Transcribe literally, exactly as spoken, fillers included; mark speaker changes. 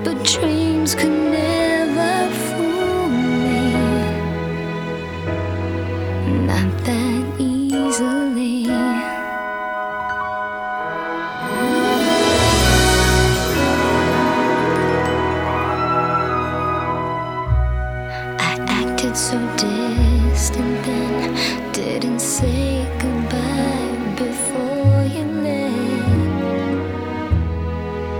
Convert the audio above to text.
Speaker 1: but dreams could never fool me, not that easily. I acted so distant then, didn't say